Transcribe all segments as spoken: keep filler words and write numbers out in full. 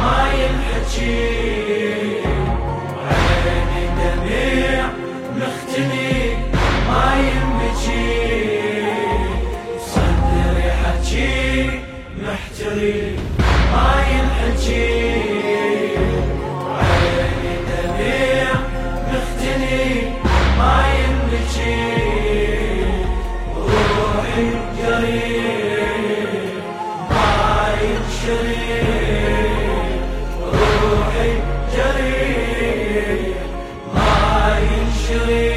ما ينحكي، عيني دميع مختني ما ينبكي، صدري حكي محتري ما ينحكي، عيني دميع مختني ما ينبكي، روحي جريح ما ينشري، روحي جريح ما ينشري.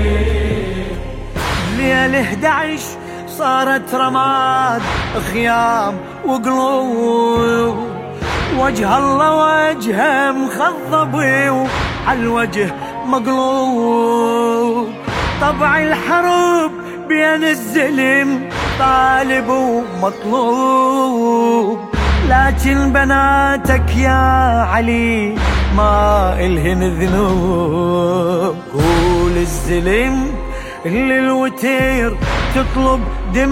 ليل احد عشر صارت رماد خيام وقلوب، وجه الله وجهه مخضب وعالوجه مقلوب، طبع الحرب بين الزلم طالب ومطلوب، لكن بناتك يا علي ما إلهن ذنوب. قول الزلم اللي الوتير تطلب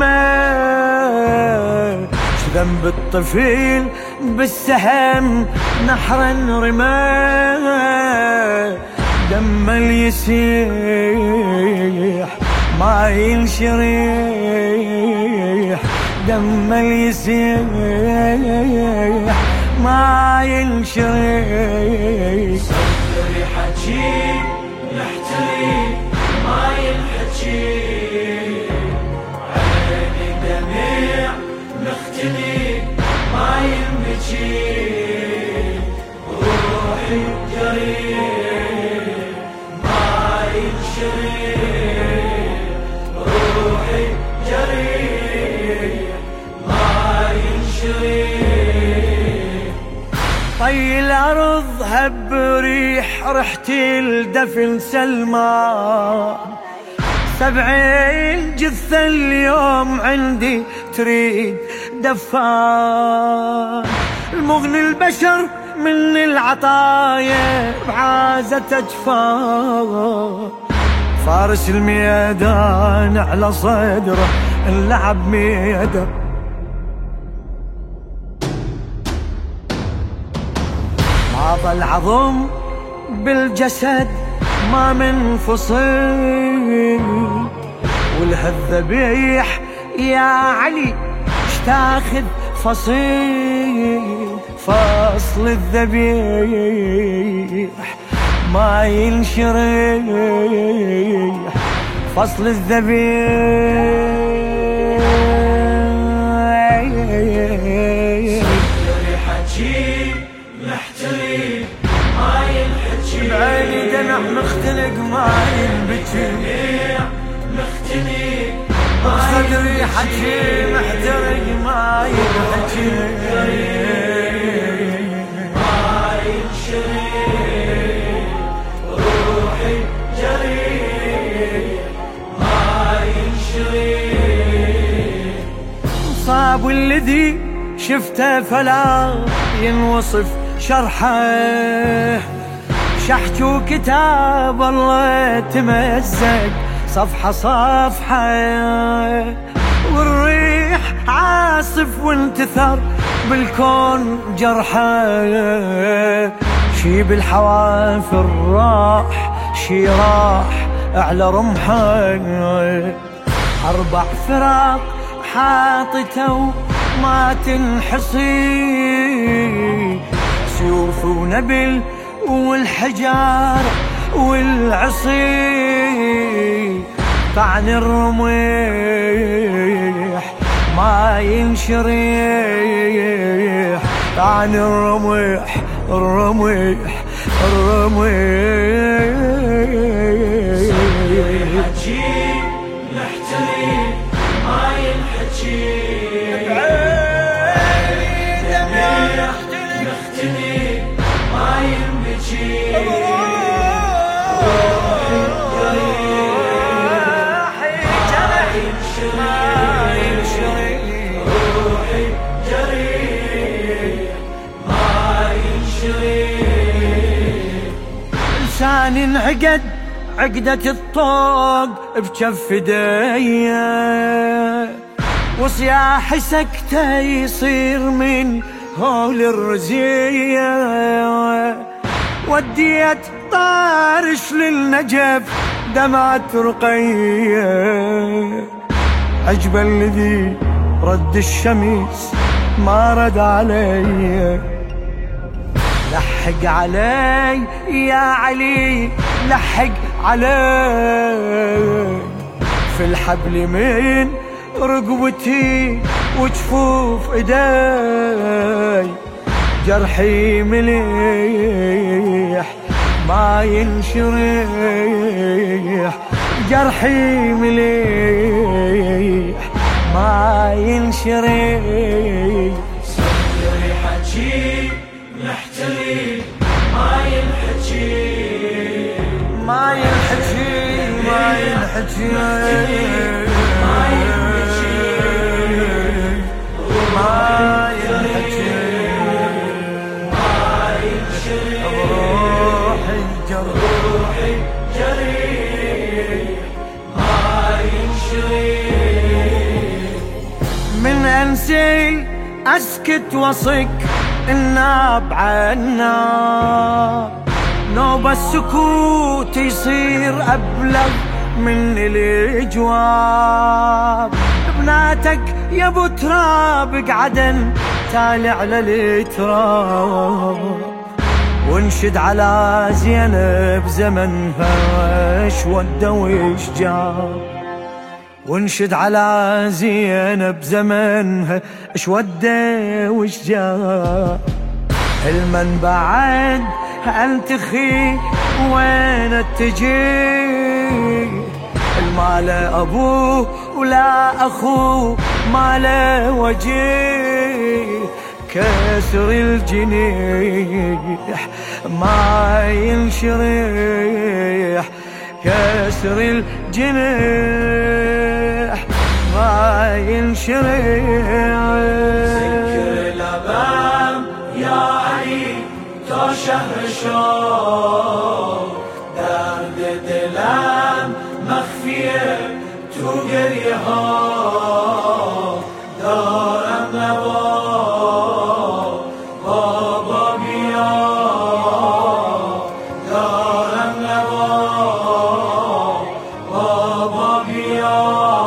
دماء، ذنب الطفل بالسهم نحرا رماه، دم اليسيح ما ينشريح، دم اليسيح ما ينشريح. صدري حكي محتري ما ينحكي، عيني دميع مختني ما ينبكي، روحي جريح ما ينشري، روحي جريح ما ينشري. طي الأرض هب ريح ريحة الدفن سلمان، سبعين جثة اليوم عندي تريد دفان، المغني البشر من العطايا بعازة أجفان، فارس الميدان على صدره اللعب ميدان، هذا العظم بالجسد ما منفصل، والهالذبيح يا علي اشتاخذ فصيل، فصل الذبيح ما ينشريح، فصل الذبيح. صدري حكي محتري ما ينحكي، بعيني دمع مختنق ما ينبكي، مختني صدري حكي محترق ما ينحكي، ما ينشري، روحي جريح ما ينشري. صاب الذي شفته فلا ينوصف شرحه، شحت وكتاب الله تمزق صفحة صفحة، والريح عاصف وانتثر بالكون جرحه، شي بالحوافر راح شي راح على رمحه، أربع فراق حاطته ما تنحصي، سيوف ونبل والحجار والعصي، طعن الرميح ما ينشريح، طعن الرميح الرميح الرميح. حكي محتري ما ينحكي، مختني ما ينبكي، روحي جريح ما ينشري، روحي جريح ما ينشري. لسان انعقد عقدة الطوق بجف ايديا، وصياح سكته يصير من هول الرزية، وديت طارش للنجف دمعة رقية، عجب الذي رد الشمس ما رد علي. لحق علي يا علي لحق علي، في الحبل من رقبتي وجفوف ايدي، جرحي مليح ما ينشرح، جرحي مليح ما ينشرح. صدري حجي يحتلي ما ينحكي، ما ينحكي ما ينحكي ما ينحكي ما ينحكي ما ينشري، روحي جروحي جري ما ينشري. من أنسي أسكت وصك الناب عالناب، نوب السكوت يصير أبلغ من الجواب. بناتك يا ابو تراب قعدن تالي على التراب، وانشد على زينب زمنها اش ودى وش جاب، وانشد على زينب زمنها اش ودى وش جاب. المن بعد انتخي وين اتجي، المال ابوه ولا اخوه ما له وجيه، كسر الجنيح ما ينشرح، كسر الجنيح ما ينشرح. سكر الأبام يا علي تو شهر شوق، درد دلم مخفية تو قريها، دارم نبا بابا بیا، دارم نبا بابا بیا.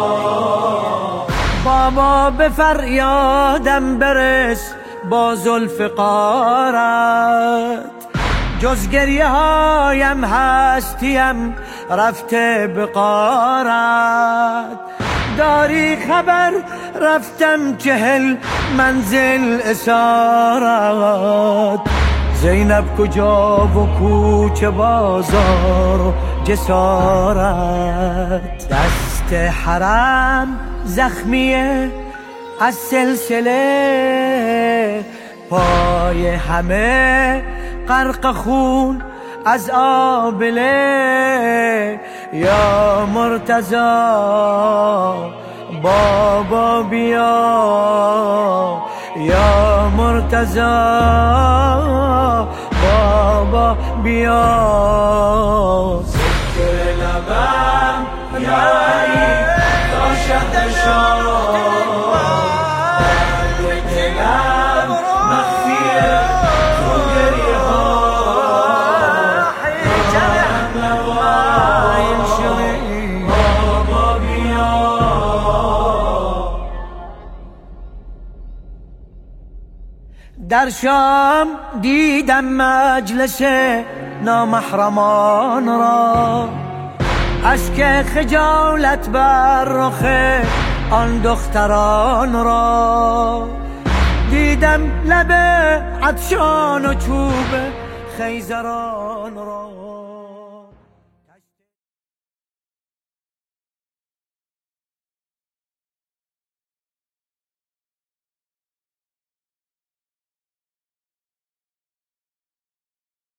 بابا بفریادم برس با زلف قارت، جز گریه هایم هستیم رفته بقارت. داری خبر رفتم چهل منزل اسارت، زینب کجا و کوچه بازار جسارت. دست حرم زخمیه از سلسله، پای همه غرق خون از آبله. یا مرتضی بابا بیا، یا مرتضی بابا بیا. سكر الأبام يا علي تو شهر شوق، درد دلم مخفية تو قريها، دارم نبا بابا بیا. در شام دیدم مجلس نامحرمان را، اشک خجالت بر رخ آن دختران را. دیدم لب عطشان و چوب خیزران را.